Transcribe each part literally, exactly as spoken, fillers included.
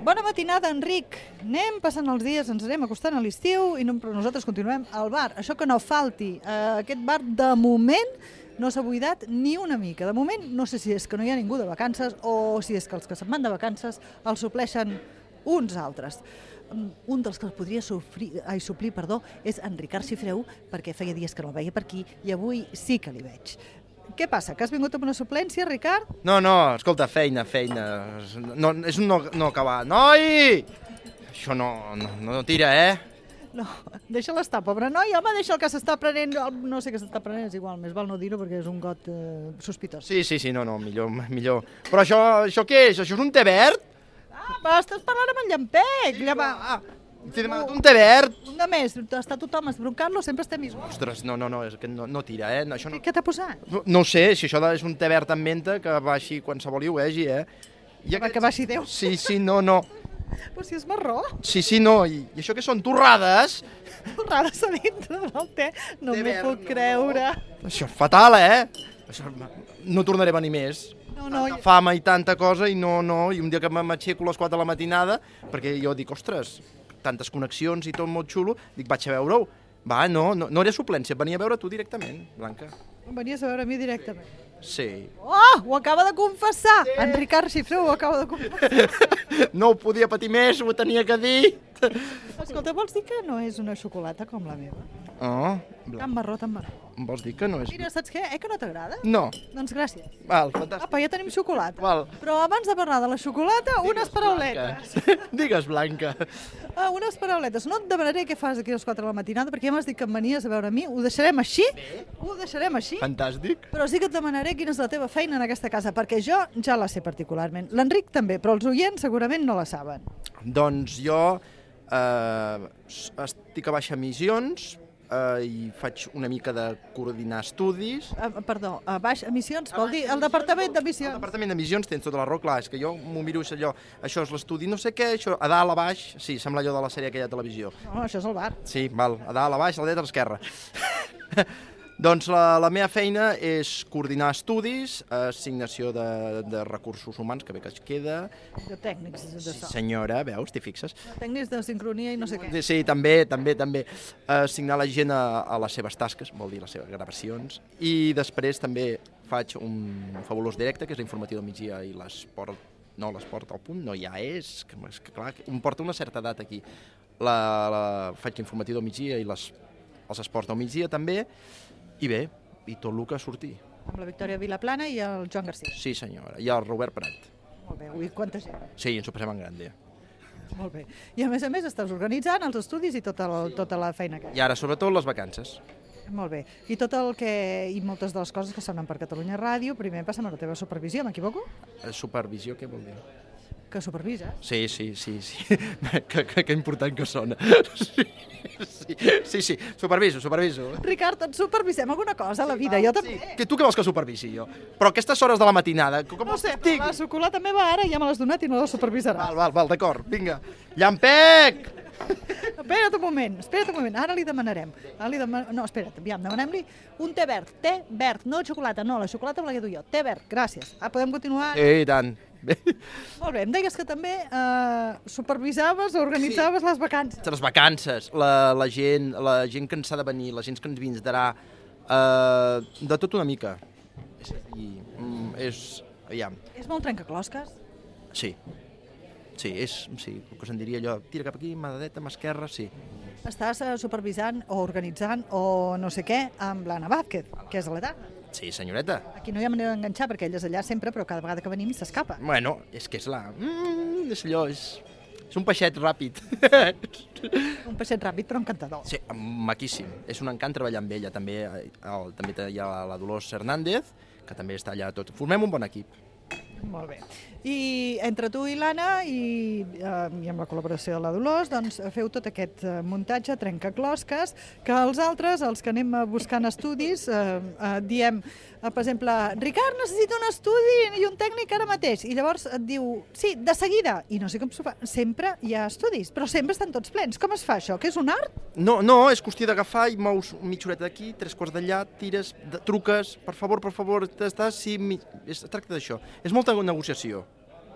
Bona matinada, Enric. Anem passant els dies, ens anem acostant a l'estiu i no, però nosaltres continuem al bar. Això que no falti. Uh, aquest bar, de moment, no s'ha buidat ni una mica. De moment, no sé si és que no hi ha ningú de vacances o si és que els que se'n van de vacances els supleixen uns altres. Un dels que els podria sofrir, ai, suplir perdó, és en Ricard Xifreu, perquè feia dies que no el veia per aquí i avui sí que li veig. Què passa, que has vingut amb una suplència, Ricard? No, no, escolta, feina, feina. No, és un no, no acabar. Noi! Això no, no, no tira, eh? No, deixa-la estar, pobre noi. Home, deixa el que s'està prenent. No sé què s'està prenent, és igual, més val no dir-ho perquè és un got eh, sospitós. Sí, sí, sí, no, no, millor, millor. Però això, això què és? Això és un té verd? Ah, va, estàs parlant amb en Llampec. Sí, ah, t'he demanat un té verd. Un de més, està tothom esbroncant-lo, sempre estem igual. Ostres, no, no, no, és que no, no tira, eh? Això no... Què t'ha posat? No, no ho sé, si això és un té verd amb menta, que baixi qualsevol i ho vegi, eh? I aquest... Que baixi Déu. Sí, sí, no, no. Però si és marrò. Sí, sí, no, i, i això que són torrades? Torrades a dintre del té, no m'ho puc no, creure. No. Això és fatal, eh? Això... No tornaré a venir més. No, no. Tanta fama i tanta cosa i no, no, i un dia que m'aixeco a les quatre de la matinada, perquè jo dic, ostres, tantes connexions i tot molt xulo, dic, vaig a veure-ho. Va, no, no, no era suplència, venia a veure tu directament, Blanca. Venies a veure a mi directament. Sí. Oh, ho acaba de confessar! Sí. En Ricard Xifreu ho acaba de confessar. No ho podia patir més, ho tenia que dir. Escolta, vols dir que no és una xocolata com la meva? Oh, tan marró, tan marró. Vols dir que no és... Mira, saps què? Eh que no t'agrada? No. Doncs gràcies. Val, fantàstic. Apa, ja tenim xocolata. Val. Però abans de parlar de la xocolata, Digues, unes parauletes. Blanca. Digues, Blanca. Ah, unes parauletes. No et demanaré què fas aquí a les quatre de la matinada, perquè ja m'has dit que em venies a veure a mi. Ho deixarem així. Bé. Ho deixarem així. Fantàstic. Però sí que et demanaré quina és la teva feina en aquesta casa, perquè jo ja la sé particularment. L'Enric també, però els oients segurament no la saben. Doncs jo eh, estic a baixa emissions, Uh, i faig una mica de coordinar estudis. Uh, perdó, a baix emissions, vol dir el departament d'emissions. El departament d'emissions tens tota la raó, clar, és que jo m'ho miro allò, això és l'estudi, no sé què, això, a dalt, a baix, sí, sembla allò de la sèrie aquella de televisió. No, això és el bar. Sí, val, a dalt, a baix, a la dreta, a l'esquerra. Doncs la, la meva feina és coordinar estudis, assignació de, de recursos humans, que bé que es queda. De tècnics de so. Sí, senyora, veus, t'hi fixes? Tècnics de sincronia i no sé què. Sí, també, també, també. Assignar la gent a, a les seves tasques, vol dir les seves gravacions. I després també faig un fabulós directe, que és l'informatiu del migdia i l'esport. No, l'esport al punt no ja és, que, és que clar, em porta una certa edat aquí. La, la, faig l'informatiu del migdia i les, els esports del migdia també. I bé, i tot el que surti. Amb la Victòria Vilaplana i el Joan García. Sí, senyora, i el Robert Prat. Molt bé, ui, quanta gent. Sí, ens ho passem en grande. Molt bé. I a més a més estàs organitzant els estudis i tota la, tota la feina que... I ara, sobretot, les vacances. Molt bé. I tot el que... i moltes de les coses que sonen per Catalunya Ràdio, primer passen a la teva supervisió, m'equivoco? Supervisió, què vol dir? Que supervisa. Sí, sí, sí, sí. que, que, que important que sona. Sí, sí, sí, sí, superviso, superviso. Ricard, et supervisem alguna cosa a la vida, jo també. Sí. Que tu què vols que supervisi jo? Però a aquestes hores de la matinada, com no vols sé, que estigui? La xocolata meva ara ja me l'has donat i no la supervisarà. Val, val, val, d'acord, vinga. Llampec! Espera't un moment, espera't un moment, ara li demanarem. Ara li deman... No, espera't, aviam, demanem-li un té verd, té verd, no xocolata, no, la xocolata me la quedo jo, té verd, gràcies. Ah, podem continuar? Sí, i tant. Bé. Molt bé, em deies que també eh, supervisaves, organitzaves sí. les vacances. Les vacances, la, la, gent, la gent que ens ha de venir, la gent que ens vindrà, eh, de tot una mica. És a dir, és... Aviam. És molt trencaclosques? Sí. Sí, és, sí, el que se'n diria allò, tira cap aquí, mà dreta, mà esquerra, sí. Estàs eh, supervisant o organitzant o no sé què amb l'Anna Vázquez, que és a l'edat. Sí, senyoreta. Aquí no hi ha manera d'enganxar perquè ella és allà sempre, però cada vegada que venim s'escapa. Bueno, és que és la... Mm, és allò, és... És un peixet ràpid. Un peixet ràpid, però encantador. Sí, maquíssim. És un encant treballar amb ella. També, el, també hi ha la Dolors Hernández, que també està allà tot. Formem un bon equip. Molt bé. I entre tu i l'Anna i, eh, i amb la col·laboració de la Dolors, doncs feu tot aquest eh, muntatge trencaclosques que els altres, els que anem buscant estudis, eh, eh, diem, eh, per exemple, Ricard necessita un estudi i un tècnic ara mateix, i llavors et diu, sí, de seguida, i no sé com s'ho fa, sempre hi ha estudis, però sempre estan tots plens. Com es fa això? Que és un art? No, no, és qüestió d'agafar i mous mitja horeta d'aquí, tres quarts d'allà, tires, de, truques, per favor, per favor, estàs, sí, mi... es tracta d'això. És molta negociació.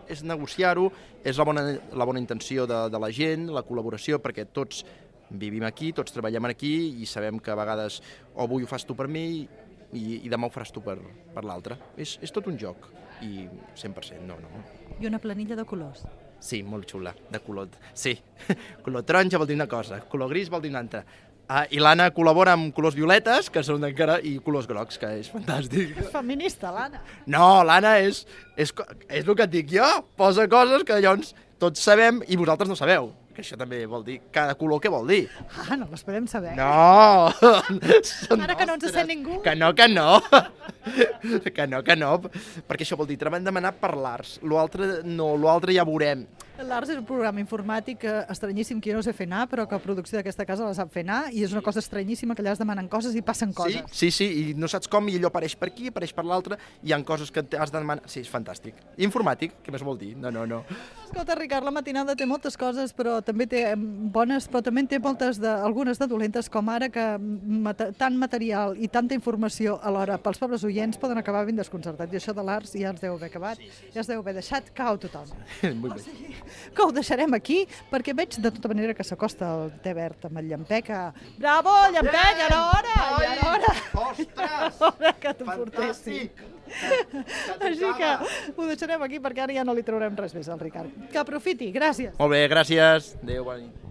és negociar-ho, és la bona, la bona intenció de, de la gent, la col·laboració, perquè tots vivim aquí, tots treballem aquí i sabem que a vegades o avui ho fas tu per mi i, i demà ho faràs tu per, per l'altre. És, és tot un joc i cent per cent, no, no. I una planilla de colors. Sí, molt xula, de color... Sí, color taronja vol dir una cosa, color gris vol dir una altra. Ah, I l'Anna col·labora amb colors violetes, que són encara, i colors grocs, que és fantàstic. És feminista, l'Anna. No, l'Anna és, és, és el que et dic jo, posa coses que llavors tots sabem i vosaltres no sabeu. Que això també vol dir, cada color què vol dir? Ah, no les podem saber. No! Ara que no ens sent ningú. Que no, que no. Que no, que no. Perquè això vol dir, treballem demanar per l'Arts. L'altre no, l'altre ja veurem. L'Arts és un programa informàtic estranyíssim que jo no sé fer anar, però que la producció d'aquesta casa la sap fer anar, i és una cosa estranyíssima que allà es demanen coses i passen coses. Sí, sí, sí, i no saps com, i allò apareix per aquí, apareix per l'altre, hi ha coses que has de demanar... Sí, és fantàstic. Informàtic, què més vol dir? No, no, no. Escolta, Ricard, la matinada té moltes coses, però també té bones, però també té moltes, de, algunes de dolentes, com ara que mata, tant material i tanta informació alhora pels pobles oients poden acabar ben desconcertats, i això de l'Arts ja ens deu haver acabat, ja ens deu haver deixat cau tothom. Molt bé. O sigui, que ho deixarem aquí, perquè veig de tota manera que s'acosta el té verd amb el Llampeca. Bravo, Llampec, ja era hora! Ja era hora! Ostres! Que t'ho portessin. Fantàstic! Així que ho deixarem aquí perquè ara ja no li traurem res més al Ricard. Que aprofiti, gràcies. Molt bé, gràcies. Adéu, bona nit.